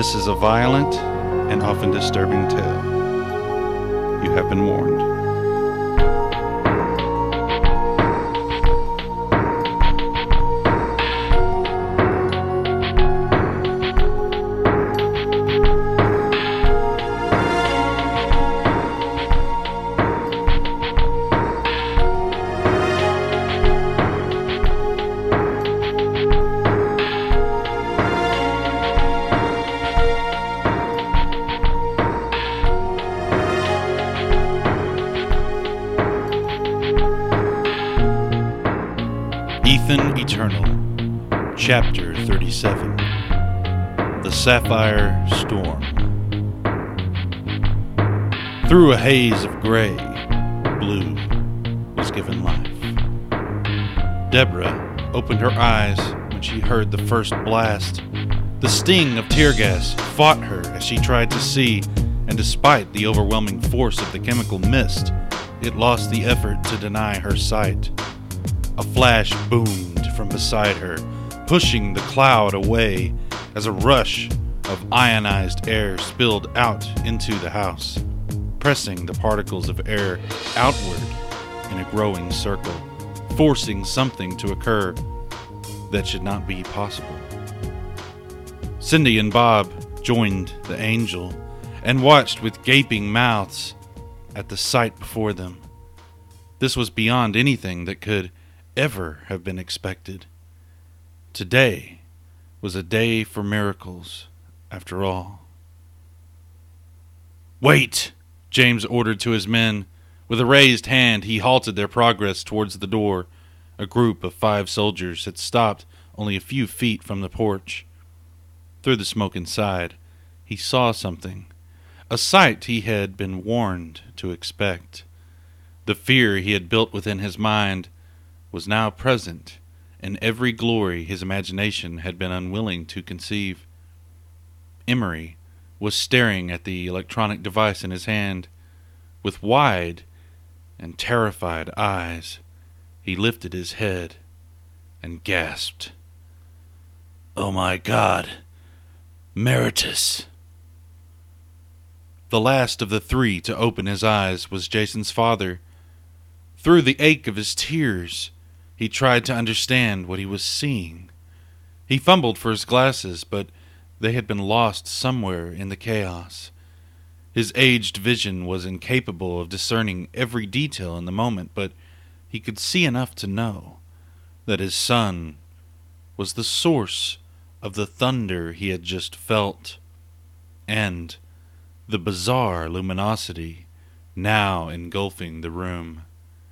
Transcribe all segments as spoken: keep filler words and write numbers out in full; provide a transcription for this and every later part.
This is a violent and often disturbing tale. You have been warned. Ethan Eternal, Chapter thirty-seven, The Sapphire Storm. Through a haze of gray, blue was given life. Deborah opened her eyes when she heard the first blast. The sting of tear gas fought her as she tried to see, and despite the overwhelming force of the chemical mist, it lost the effort to deny her sight. A flash boomed from beside her, pushing the cloud away as a rush of ionized air spilled out into the house, pressing the particles of air outward in a growing circle, forcing something to occur that should not be possible. Cindy and Bob joined the angel and watched with gaping mouths at the sight before them. This was beyond anything that could ever have been expected. Today was a day for miracles, after all. "Wait!" James ordered to his men. With a raised hand, he halted their progress towards the door. A group of five soldiers had stopped only a few feet from the porch. Through the smoke inside, he saw something, a sight he had been warned to expect. The fear he had built within his mind was now present in every glory his imagination had been unwilling to conceive. Emery was staring at the electronic device in his hand. With wide and terrified eyes, he lifted his head and gasped. "Oh my God, Meritus!" The last of the three to open his eyes was Jason's father. Through the ache of his tears, he tried to understand what he was seeing. He fumbled for his glasses, but they had been lost somewhere in the chaos. His aged vision was incapable of discerning every detail in the moment, but he could see enough to know that his son was the source of the thunder he had just felt, and the bizarre luminosity now engulfing the room.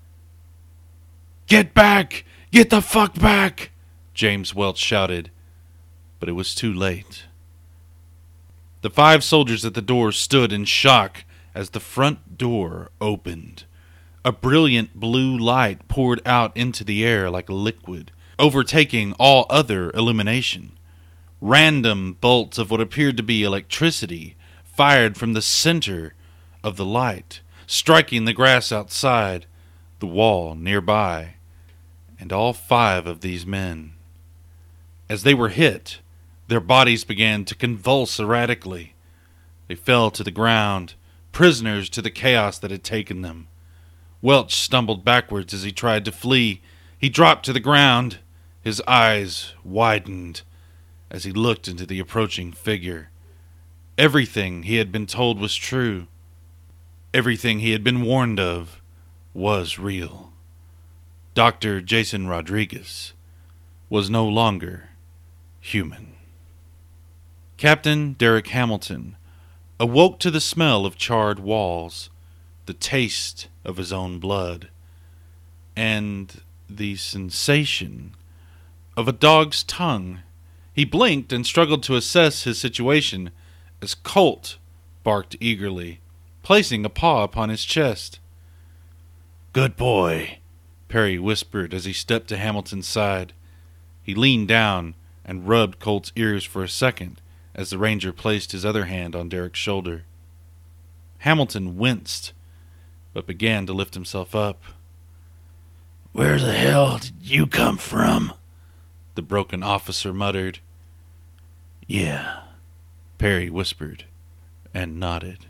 "Get back! Get the fuck back!" James Welch shouted, but it was too late. The five soldiers at the door stood in shock as the front door opened. A brilliant blue light poured out into the air like a liquid, overtaking all other illumination. Random bolts of what appeared to be electricity fired from the center of the light, striking the grass outside, the wall nearby, and all five of these men. As they were hit, their bodies began to convulse erratically. They fell to the ground, prisoners to the chaos that had taken them. Welch stumbled backwards as he tried to flee. He dropped to the ground. His eyes widened as he looked into the approaching figure. Everything he had been told was true. Everything he had been warned of was real. Doctor Jason Rodriguez was no longer human. Captain Derek Hamilton awoke to the smell of charred walls, the taste of his own blood, and the sensation of a dog's tongue. He blinked and struggled to assess his situation as Colt barked eagerly, placing a paw upon his chest. "Good boy," Perry whispered as he stepped to Hamilton's side. He leaned down and rubbed Colt's ears for a second as the ranger placed his other hand on Derek's shoulder. Hamilton winced, but began to lift himself up. "Where the hell did you come from?" the broken officer muttered. "Yeah, Perry whispered and nodded.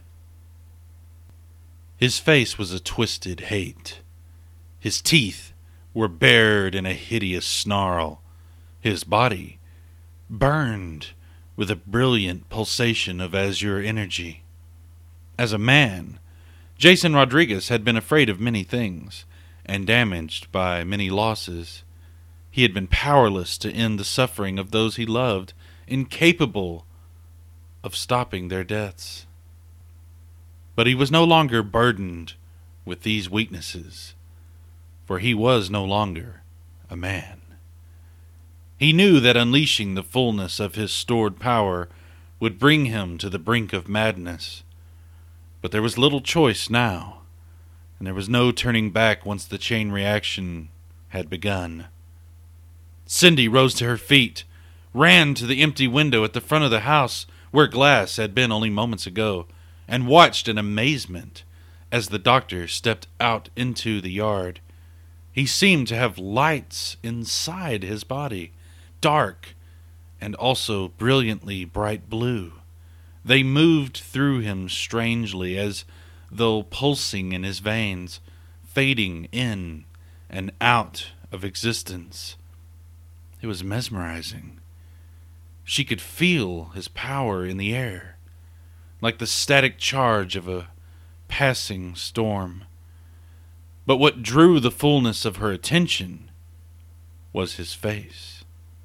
His face was a twisted hate. His teeth were bared in a hideous snarl. His body burned with a brilliant pulsation of azure energy. As a man, Jason Rodriguez had been afraid of many things and damaged by many losses. He had been powerless to end the suffering of those he loved, incapable of stopping their deaths. But he was no longer burdened with these weaknesses, for he was no longer a man. He knew that unleashing the fullness of his stored power would bring him to the brink of madness. But there was little choice now, and there was no turning back once the chain reaction had begun. Cindy rose to her feet, ran to the empty window at the front of the house where Glass had been only moments ago, and watched in amazement as the doctor stepped out into the yard. He seemed to have lights inside his body, dark and also brilliantly bright blue. They moved through him strangely, as though pulsing in his veins, fading in and out of existence. It was mesmerizing. She could feel his power in the air, like the static charge of a passing storm. But what drew the fullness of her attention was his face.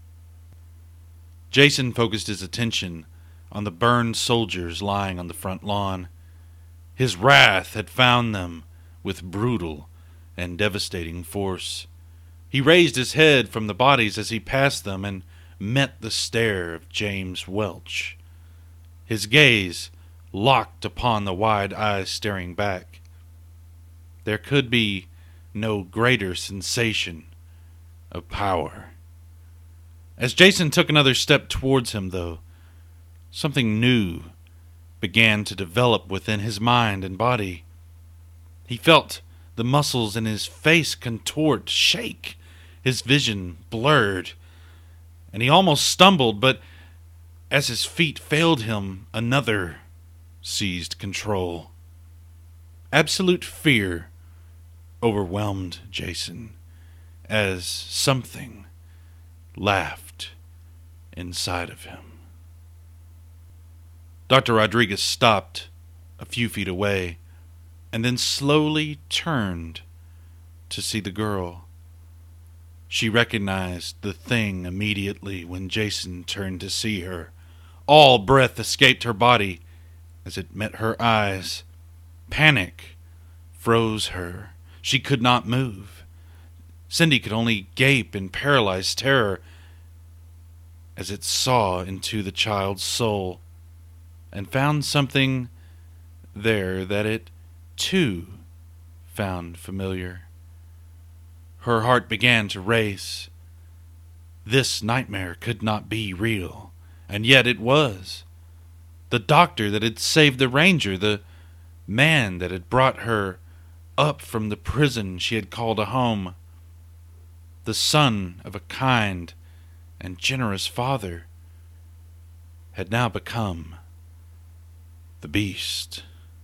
Jason focused his attention on the burned soldiers lying on the front lawn. His wrath had found them with brutal and devastating force. He raised his head from the bodies as he passed them and met the stare of James Welch. His gaze locked upon the wide eyes staring back. There could be no greater sensation of power. As Jason took another step towards him, though, something new began to develop within his mind and body. He felt the muscles in his face contort, shake. His vision blurred, and he almost stumbled, but as his feet failed him, another seized control. Absolute fear overwhelmed Jason as something laughed inside of him. Doctor Rodriguez stopped a few feet away and then slowly turned to see the girl. She recognized the thing immediately when Jason turned to see her. All breath escaped her body as it met her eyes. Panic froze her. She could not move. Cindy could only gape in paralyzed terror as it saw into the child's soul and found something there that it, too, found familiar. Her heart began to race. This nightmare could not be real, and yet it was. The doctor that had saved the ranger, the man that had brought her up from the prison she had called a home, the son of a kind and generous father, had now become the beast.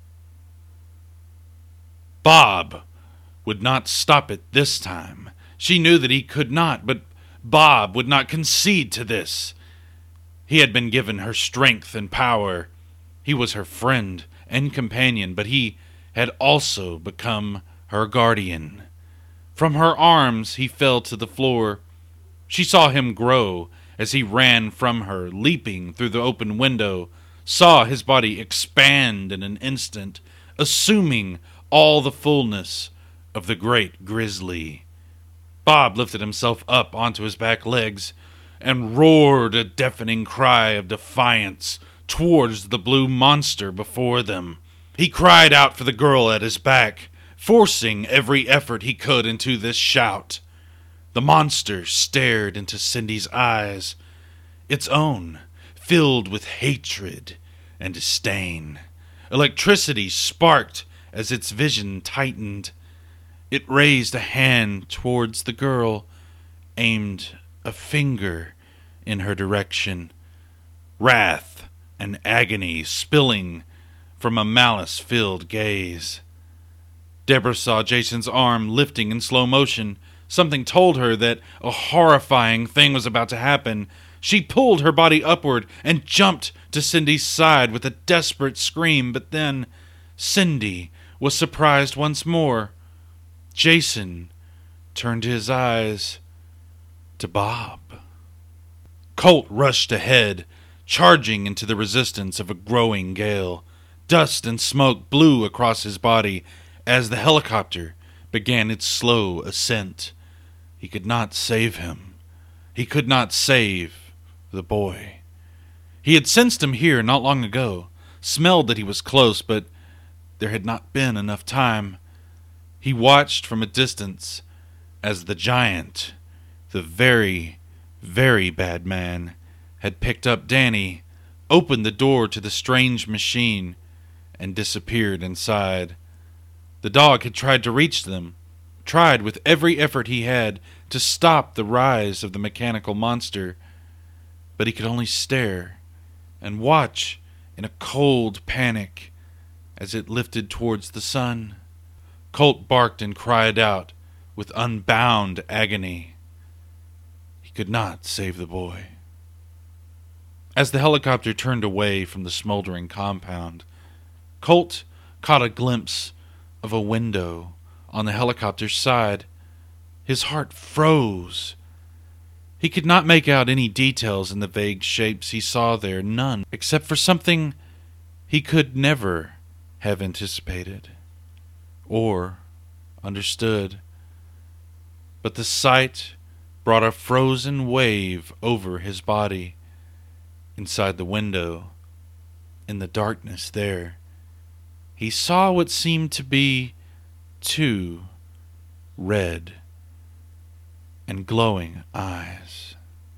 Bob would not stop it this time. She knew that he could not, but Bob would not concede to this. He had been given her strength and power. He was her friend and companion, but he had also become her guardian. From her arms he fell to the floor. She saw him grow as he ran from her, leaping through the open window, saw his body expand in an instant, assuming all the fullness of the great grizzly. Bob lifted himself up onto his back legs and roared a deafening cry of defiance towards the blue monster before them. He cried out for the girl at his back, forcing every effort he could into this shout. The monster stared into Cindy's eyes, its own filled with hatred and disdain. Electricity sparked as its vision tightened. It raised a hand towards the girl, aimed a finger in her direction. Wrath and agony spilling from a malice-filled gaze. Deborah saw Jason's arm lifting in slow motion. Something told her that a horrifying thing was about to happen. She pulled her body upward and jumped to Cindy's side with a desperate scream, but then Cindy was surprised once more. Jason turned his eyes to Bob. Colt rushed ahead, charging into the resistance of a growing gale. Dust and smoke blew across his body as the helicopter began its slow ascent. He could not save him. He could not save the boy. He had sensed him here not long ago, smelled that he was close, but there had not been enough time. He watched from a distance as the giant, the very, very bad man, had picked up Danny, opened the door to the strange machine, and disappeared inside. The dog had tried to reach them, tried with every effort he had to stop the rise of the mechanical monster, but he could only stare and watch in a cold panic as it lifted towards the sun. Colt barked and cried out with unbound agony. He could not save the boy. As the helicopter turned away from the smoldering compound, Colt caught a glimpse of a window on the helicopter's side. His heart froze. He could not make out any details in the vague shapes he saw there, none, except for something he could never have anticipated or understood. But the sight brought a frozen wave over his body. Inside the window, in the darkness there, he saw what seemed to be two red and glowing eyes.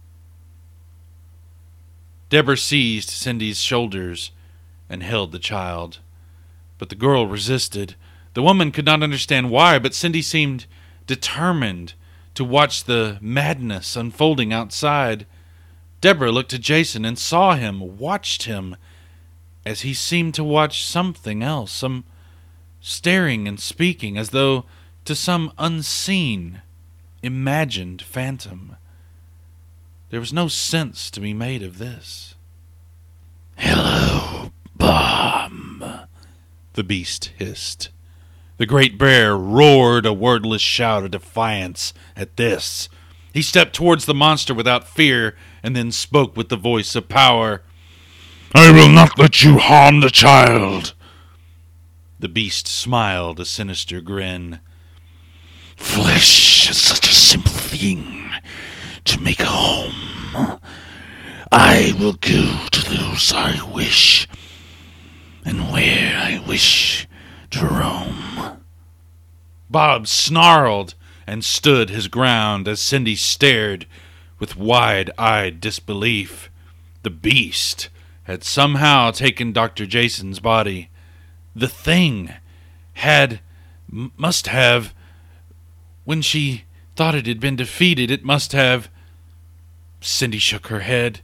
Deborah seized Cindy's shoulders and held the child, but the girl resisted. The woman could not understand why, but Cindy seemed determined to watch the madness unfolding outside. Deborah looked at Jason and saw him, watched him, as he seemed to watch something else, some staring and speaking as though to some unseen, imagined phantom. There was no sense to be made of this. "Hello, Bob," the beast hissed. The great bear roared a wordless shout of defiance at this. He stepped towards the monster without fear, and then spoke with the voice of power. "I will not let you harm the child." The beast smiled a sinister grin. "Flesh is such a simple thing to make a home. I will go to those I wish, and where I wish to roam." Bob snarled and stood his ground as Cindy stared with wide-eyed disbelief. The beast had somehow taken Doctor Jason's body. The thing had, m- must have, when she thought it had been defeated, it must have... Cindy shook her head.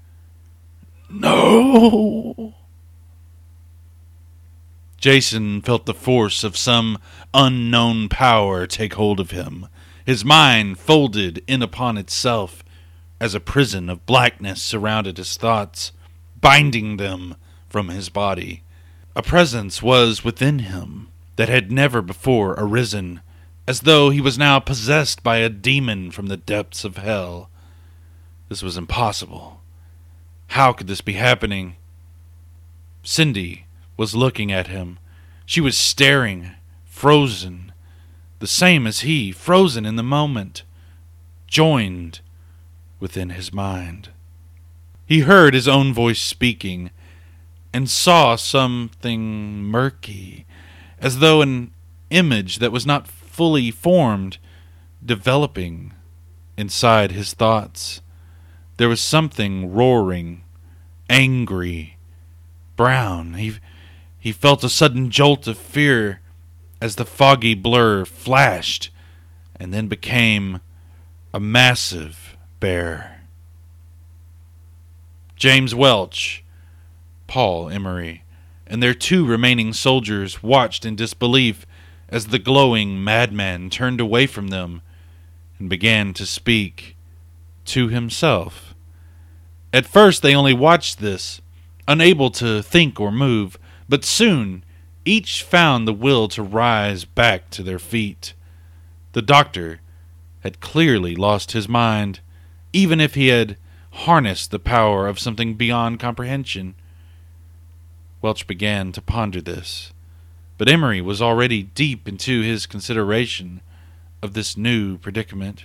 "No!" Jason felt the force of some unknown power take hold of him. His mind folded in upon itself as a prison of blackness surrounded his thoughts, binding them from his body. A presence was within him that had never before arisen, as though he was now possessed by a demon from the depths of hell. This was impossible. How could this be happening? Cindy was looking at him. She was staring, frozen, the same as he, frozen in the moment, joined within his mind. He heard his own voice speaking, and saw something murky, as though an image that was not fully formed, developing inside his thoughts. There was something roaring, angry, brown. He, he felt a sudden jolt of fear as the foggy blur flashed and then became a massive bear. James Welch Paul Emery, and their two remaining soldiers watched in disbelief as the glowing madman turned away from them and began to speak to himself. At first they only watched this, unable to think or move, but soon each found the will to rise back to their feet. The doctor had clearly lost his mind, even if he had harnessed the power of something beyond comprehension. Welch began to ponder this, but Emery was already deep into his consideration of this new predicament.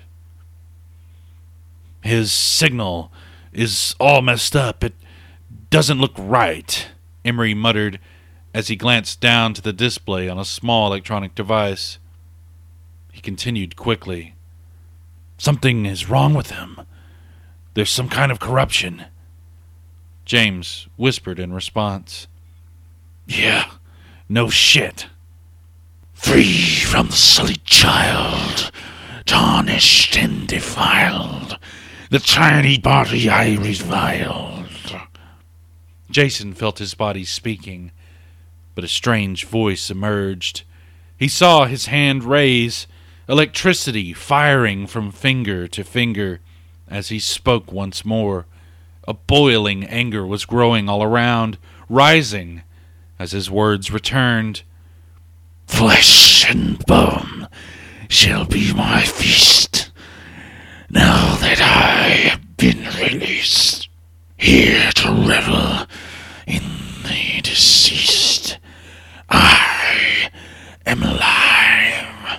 "His signal is all messed up. It doesn't look right," Emery muttered as he glanced down to the display on a small electronic device. He continued quickly. "Something is wrong with him. There's some kind of corruption." James whispered in response. "Yeah, no shit." "Free from the sullied child, tarnished and defiled, the tiny body I reviled." Jason felt his body speaking, but a strange voice emerged. He saw his hand raise, electricity firing from finger to finger as he spoke once more. A boiling anger was growing all around, rising as his words returned. "Flesh and bone shall be my feast, now that I have been released, here to revel in the deceased. I am alive.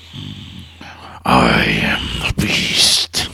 I am the beast."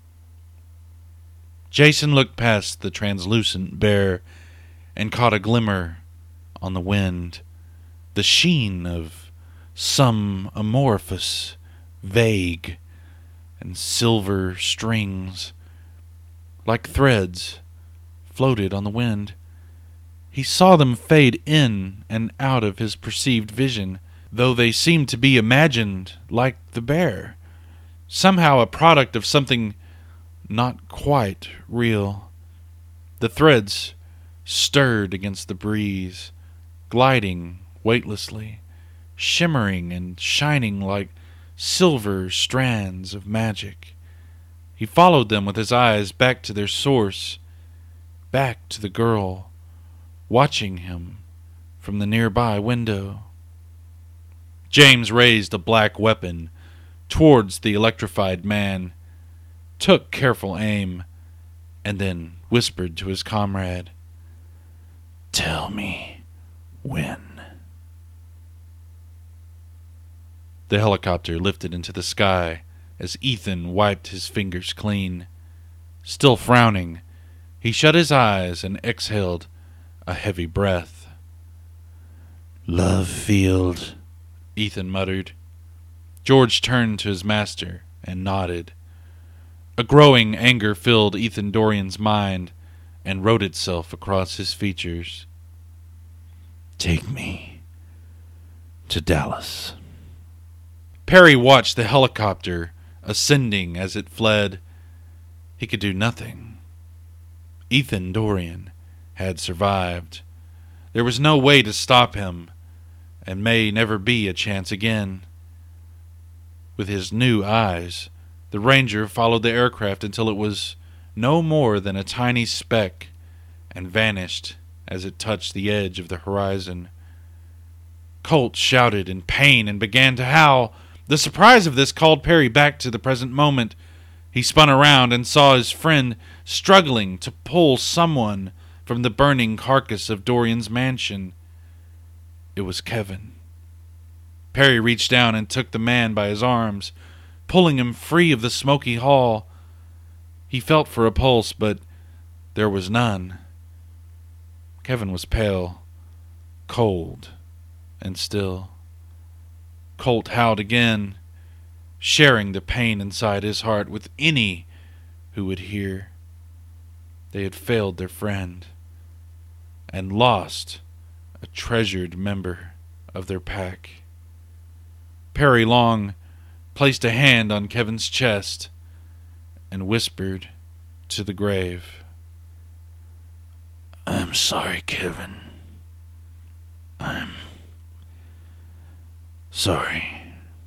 Jason looked past the translucent bear and caught a glimmer on the wind, the sheen of some amorphous, vague, and silver strings, like threads, floated on the wind. He saw them fade in and out of his perceived vision, though they seemed to be imagined like the bear, somehow a product of something not quite real. The threads stirred against the breeze, gliding weightlessly, shimmering and shining like silver strands of magic. He followed them with his eyes back to their source, back to the girl, watching him from the nearby window. James raised a black weapon towards the electrified man, took careful aim, and then whispered to his comrade, "Tell me when." The helicopter lifted into the sky as Ethan wiped his fingers clean. Still frowning, he shut his eyes and exhaled a heavy breath. "Love Field," Ethan muttered. George turned to his master and nodded. A growing anger filled Ethan Dorian's mind and wrote itself across his features. "Take me to Dallas." Perry watched the helicopter ascending as it fled. He could do nothing. Ethan Dorian had survived. There was no way to stop him, and may never be a chance again. With his new eyes, the Ranger followed the aircraft until it was no more than a tiny speck and vanished as it touched the edge of the horizon. Colt shouted in pain and began to howl. The surprise of this called Perry back to the present moment. He spun around and saw his friend struggling to pull someone from the burning carcass of Dorian's mansion. It was Kevin. Perry reached down and took the man by his arms, pulling him free of the smoky hall. He felt for a pulse, but there was none. Kevin was pale, cold, and still. Colt howled again, sharing the pain inside his heart with any who would hear. They had failed their friend and lost a treasured member of their pack. Perry Long placed a hand on Kevin's chest and whispered to the grave, I'm sorry, Kevin. I'm sorry.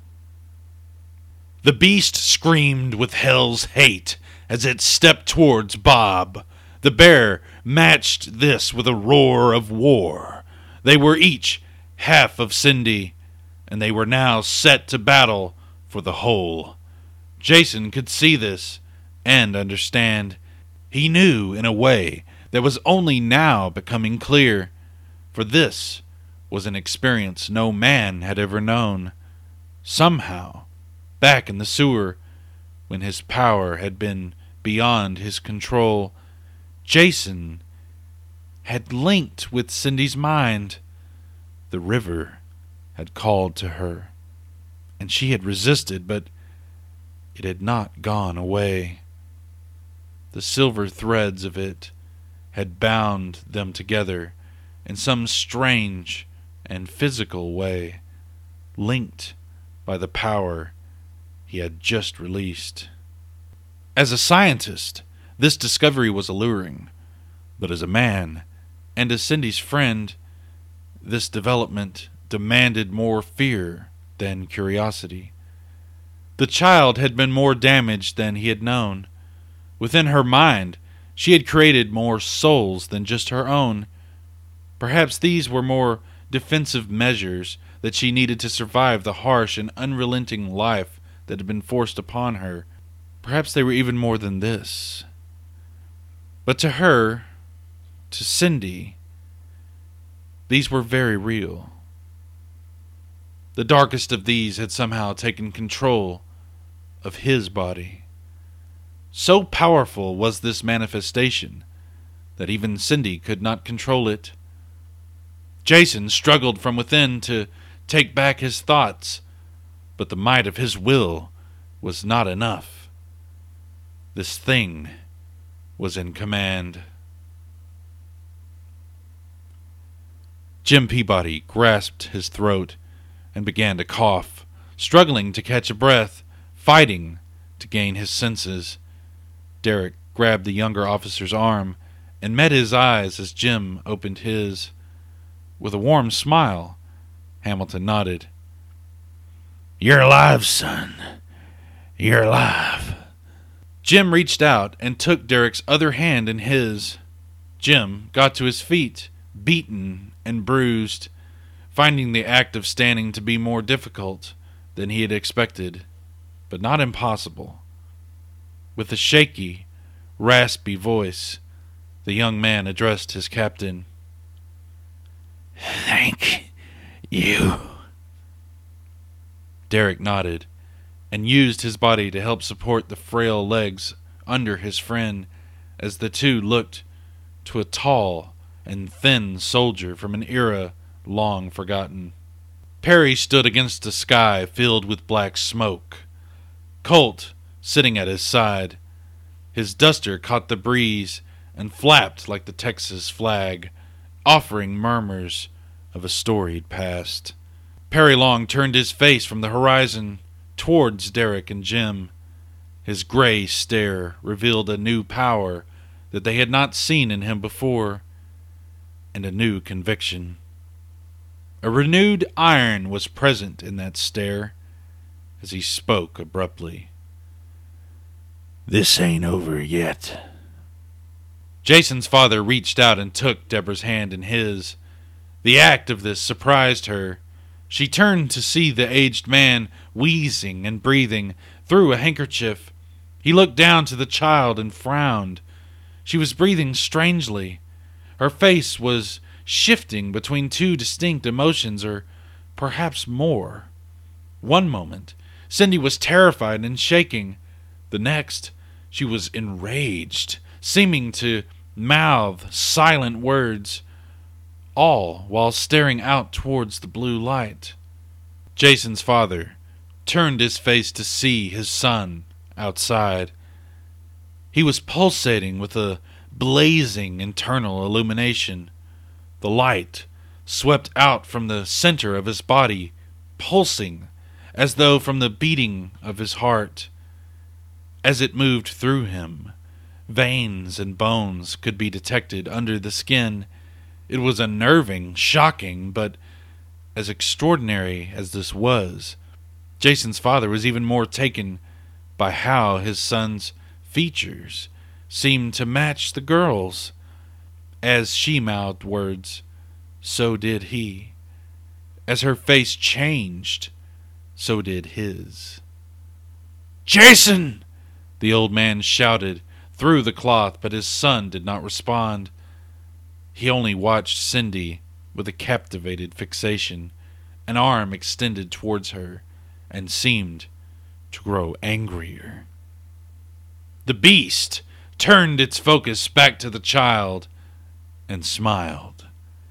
The beast screamed with hell's hate as it stepped towards Bob. The bear matched this with a roar of war. They were each half of Cindy, and they were now set to battle for the whole. Jason could see this and understand. He knew, in a way, that was only now becoming clear, for this was an experience no man had ever known. Somehow, back in the sewer, when his power had been beyond his control, Jason had linked with Cindy's mind. The river had called to her, and she had resisted, but it had not gone away. The silver threads of it had bound them together in some strange and physical way, linked by the power he had just released. As a scientist, this discovery was alluring, but as a man, and as Cindy's friend, this development demanded more fear than curiosity. The child had been more damaged than he had known. Within her mind, she had created more souls than just her own. Perhaps these were more defensive measures that she needed to survive the harsh and unrelenting life that had been forced upon her. Perhaps they were even more than this. But to her, to Cindy, these were very real. The darkest of these had somehow taken control of his body. So powerful was this manifestation that even Cindy could not control it. Jason struggled from within to take back his thoughts, but the might of his will was not enough. This thing was in command. Jim Peabody grasped his throat and began to cough, struggling to catch a breath, fighting to gain his senses. Derek grabbed the younger officer's arm and met his eyes as Jim opened his. With a warm smile, Hamilton nodded. "You're alive, son. You're alive." Jim reached out and took Derek's other hand in his. Jim got to his feet, beaten and bruised, finding the act of standing to be more difficult than he had expected, but not impossible. With a shaky, raspy voice, the young man addressed his captain. "Thank you." Derek nodded and used his body to help support the frail legs under his friend as the two looked to a tall and thin soldier from an era long forgotten. Perry stood against a sky filled with black smoke. Colt sitting at his side. His duster caught the breeze and flapped like the Texas flag, offering murmurs of a storied past. Perry Long turned his face from the horizon towards Derek and Jim. His gray stare revealed a new power that they had not seen in him before, and a new conviction. A renewed iron was present in that stare as he spoke abruptly. "This ain't over yet." Jason's father reached out and took Deborah's hand in his. The act of this surprised her. She turned to see the aged man wheezing and breathing through a handkerchief. He looked down to the child and frowned. She was breathing strangely. Her face was shifting between two distinct emotions, or perhaps more. One moment, Cindy was terrified and shaking. The next, she was enraged, seeming to mouth silent words, all while staring out towards the blue light. Jason's father turned his face to see his son outside. He was pulsating with a blazing internal illumination. The light swept out from the center of his body, pulsing as though from the beating of his heart. As it moved through him, Veins and bones could be detected under the skin. It was unnerving, shocking, but as extraordinary as this was, Jason's father was even more taken by how his son's features seemed to match the girl's. As she mouthed words, so did he. As her face changed, so did his. "Jason!" the old man shouted through the cloth, but his son did not respond. He only watched Cindy with a captivated fixation, an arm extended towards her, and seemed to grow angrier. The beast turned its focus back to the child and smiled.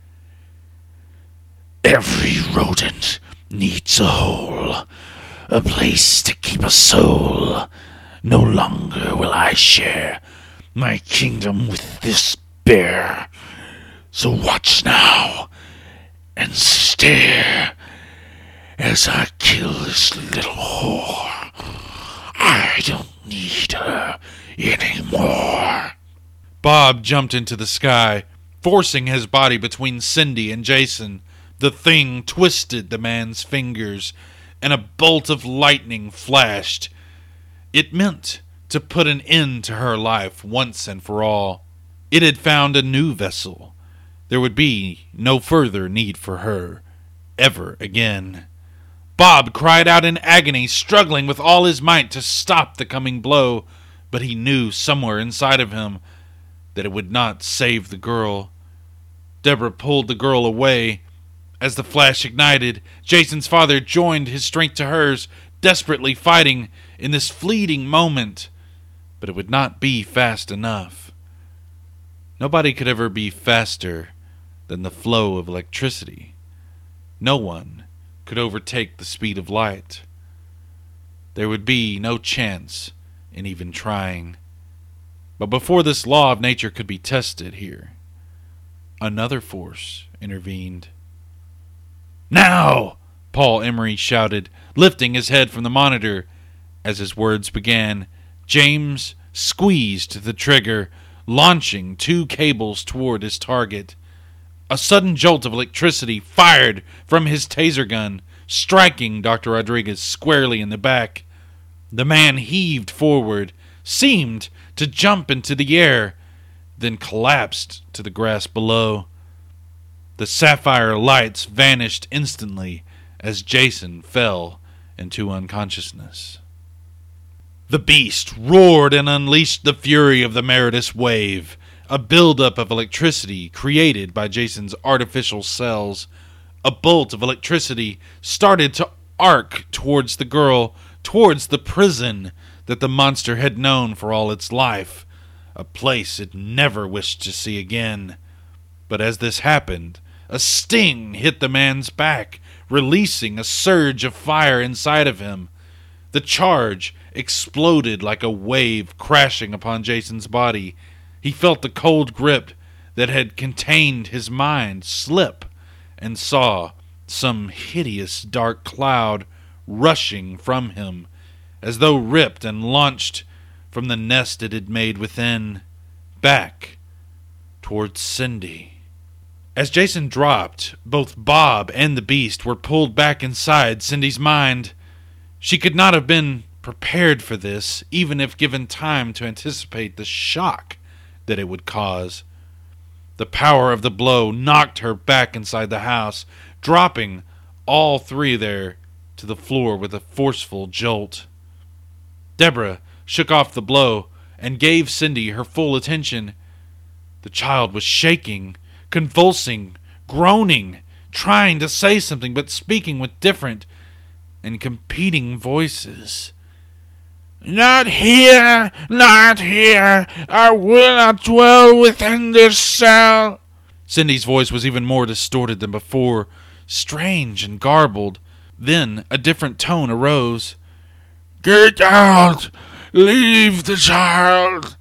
Every rodent needs a hole, a place to keep a soul. No longer will I share my kingdom with this bear. So watch now and stare as I kill this little whore. I don't need her anymore. Bob jumped into the sky, forcing his body between Cindy and Jason. The thing twisted the man's fingers, and a bolt of lightning flashed. It meant to put an end to her life once and for all. It had found a new vessel. There would be no further need for her, ever again. Bob cried out in agony, struggling with all his might to stop the coming blow, but he knew somewhere inside of him that it would not save the girl. Deborah pulled the girl away. As the flash ignited, Jason's father joined his strength to hers, desperately fighting in this fleeting moment. But it would not be fast enough. Nobody could ever be faster than the flow of electricity. No one could overtake the speed of light. There would be no chance in even trying. But before this law of nature could be tested here, another force intervened. "Now!" Paul Emery shouted, lifting his head from the monitor. As his words began, James squeezed the trigger, launching two cables toward his target. A sudden jolt of electricity fired from his taser gun, striking Doctor Rodriguez squarely in the back. The man heaved forward, seemed to jump into the air, then collapsed to the grass below. The sapphire lights vanished instantly as Jason fell into unconsciousness. The beast roared and unleashed the fury of the Meridus wave, a buildup of electricity created by Jason's artificial cells. A bolt of electricity started to arc towards the girl, towards the prison that the monster had known for all its life, a place it never wished to see again. But as this happened, a sting hit the man's back, releasing a surge of fire inside of him. The charge exploded like a wave crashing upon Jason's body. He felt the cold grip that had contained his mind slip and saw some hideous dark cloud rushing from him, as though ripped and launched from the nest it had made within, back towards Cindy. As Jason dropped, both Bob and the beast were pulled back inside Cindy's mind. She could not have been prepared for this, even if given time to anticipate the shock that it would cause. The power of the blow knocked her back inside the house, dropping all three there to the floor with a forceful jolt. Deborah shook off the blow and gave Cindy her full attention. The child was shaking, convulsing, groaning, trying to say something but speaking with different and competing voices. "Not here, not here, I will not dwell within this cell." Cindy's voice was even more distorted than before, strange and garbled. Then a different tone arose. "Get out! Leave the child!"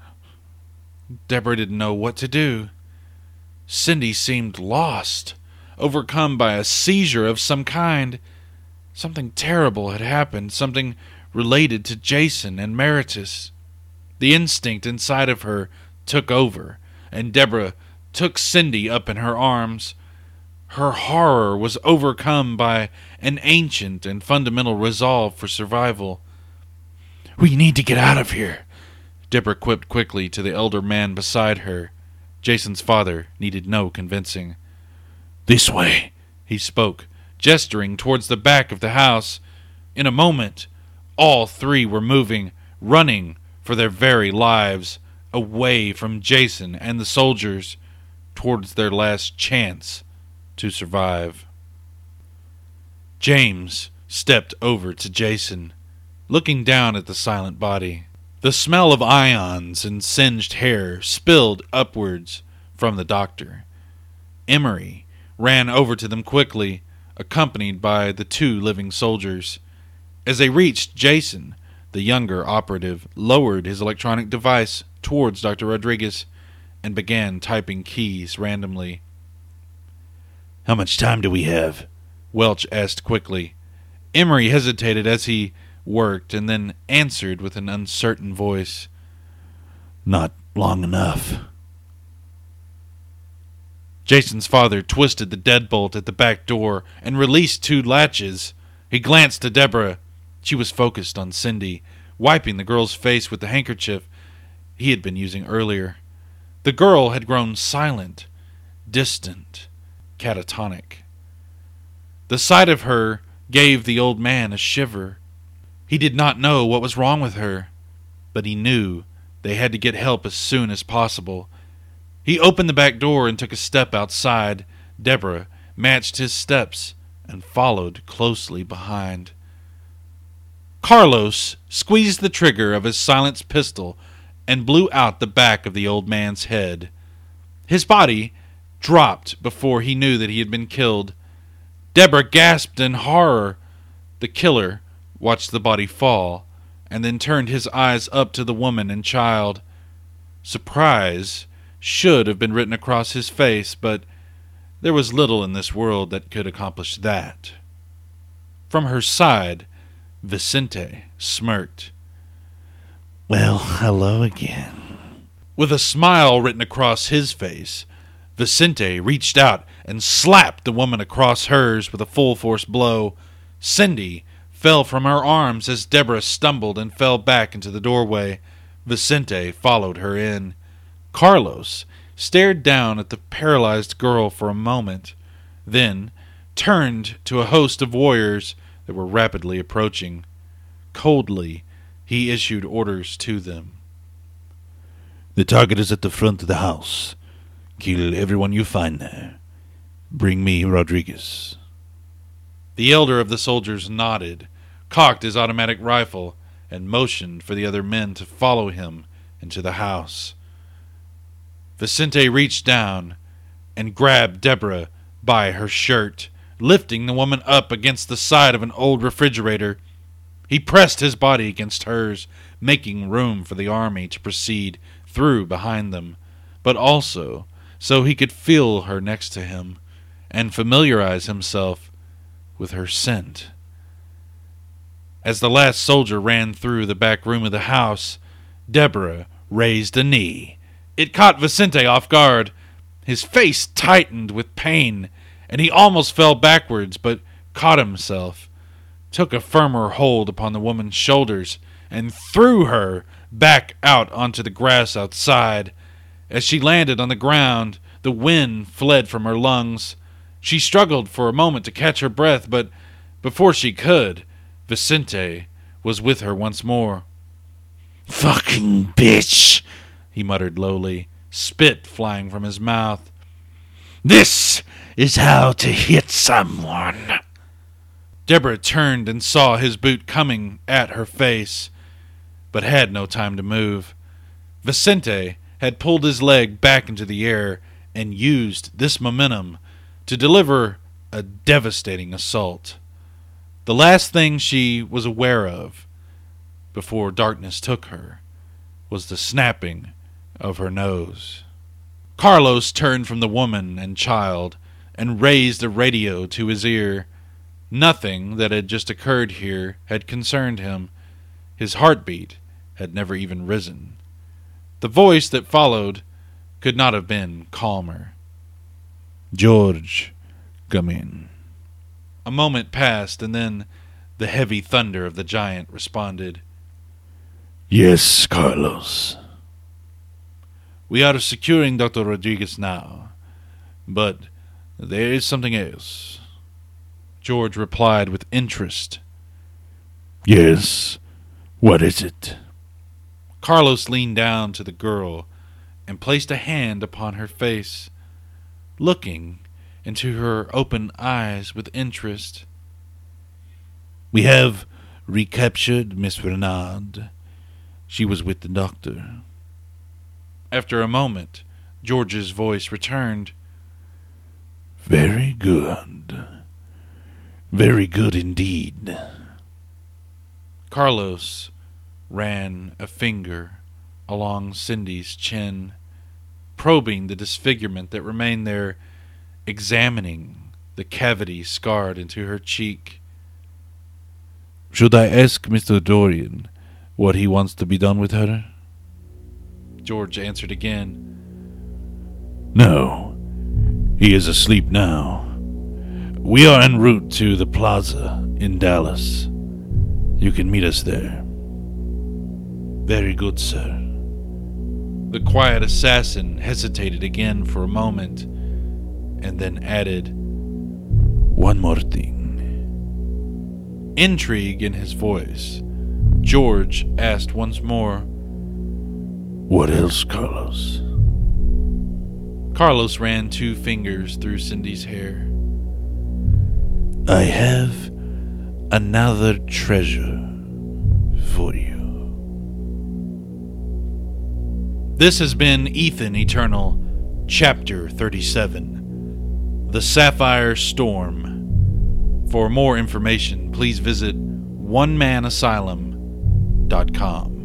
Deborah didn't know what to do. Cindy seemed lost, overcome by a seizure of some kind. Something terrible had happened, something related to Jason and Meridus. The instinct inside of her took over, and Deborah took Cindy up in her arms. Her horror was overcome by an ancient and fundamental resolve for survival. "We need to get out of here," Deborah quipped quickly to the elder man beside her. Jason's father needed no convincing. "This way," he spoke, gesturing towards the back of the house. In a moment, all three were moving, running for their very lives, away from Jason and the soldiers, towards their last chance to survive. James stepped over to Jason, looking down at the silent body. The smell of ions and singed hair spilled upwards from the doctor. Emery ran over to them quickly, accompanied by the two living soldiers. As they reached Jason, the younger operative lowered his electronic device towards Doctor Rodriguez and began typing keys randomly. "How much time do we have?" Welch asked quickly. Emery hesitated as he worked and then answered with an uncertain voice. "Not long enough." Jason's father twisted the deadbolt at the back door and released two latches. He glanced to Deborah. She was focused on Cindy, wiping the girl's face with the handkerchief he had been using earlier. The girl had grown silent, distant, catatonic. The sight of her gave the old man a shiver. He did not know what was wrong with her, but he knew they had to get help as soon as possible. He opened the back door and took a step outside. Deborah matched his steps and followed closely behind. Carlos squeezed the trigger of his silenced pistol and blew out the back of the old man's head. His body dropped before he knew that he had been killed. Deborah gasped in horror. The killer watched the body fall, and then turned his eyes up to the woman and child. Surprise should have been written across his face, but there was little in this world that could accomplish that. From her side, Vicente smirked. "Well, hello again." With a smile written across his face, Vicente reached out and slapped the woman across hers with a full-force blow. Cindy fell from her arms as Deborah stumbled and fell back into the doorway. Vicente followed her in. Carlos stared down at the paralyzed girl for a moment, then turned to a host of warriors that were rapidly approaching. Coldly, he issued orders to them. "The target is at the front of the house. Kill everyone you find there. Bring me Rodriguez." The elder of the soldiers nodded, cocked his automatic rifle, and motioned for the other men to follow him into the house. Vicente reached down and grabbed Deborah by her shirt, lifting the woman up against the side of an old refrigerator. He pressed his body against hers, making room for the army to proceed through behind them, but also so he could feel her next to him and familiarize himself with her scent. As the last soldier ran through the back room of the house, Deborah raised a knee. It caught Vicente off guard. His face tightened with pain, and he almost fell backwards, but caught himself, took a firmer hold upon the woman's shoulders, and threw her back out onto the grass outside. As she landed on the ground, the wind fled from her lungs. She struggled for a moment to catch her breath, but before she could, Vicente was with her once more. "Fucking bitch," he muttered lowly, spit flying from his mouth. "This is how to hit someone." Deborah turned and saw his boot coming at her face, but had no time to move. Vicente had pulled his leg back into the air and used this momentum to deliver a devastating assault. The last thing she was aware of, before darkness took her, was the snapping of her nose. Carlos turned from the woman and child and raised a radio to his ear. Nothing that had just occurred here had concerned him. His heartbeat had never even risen. The voice that followed could not have been calmer. George, come in. A moment passed, and then the heavy thunder of the giant responded. Yes, Carlos. We are securing Doctor Rodriguez now, but there is something else. George replied with interest. Yes, what is it? Carlos leaned down to the girl and placed a hand upon her face, looking into her open eyes with interest. We have recaptured Miss Renard. She was with the doctor. After a moment, George's voice returned. Very good. Very good indeed. Carlos ran a finger along Cindy's chin, probing the disfigurement that remained there, examining the cavity scarred into her cheek. Should I ask Mister Dorian what he wants to be done with her? George answered again. No, he is asleep now. We are en route to the plaza in Dallas. You can meet us there. Very good, sir. The quiet assassin hesitated again for a moment, and then added, One more thing. Intrigue in his voice, George asked once more, What else, Carlos? Carlos ran two fingers through Cindy's hair. I have another treasure for you. This has been Ethan Eternal, Chapter thirty-seven, The Sapphire Storm. For more information, please visit one man asylum dot com.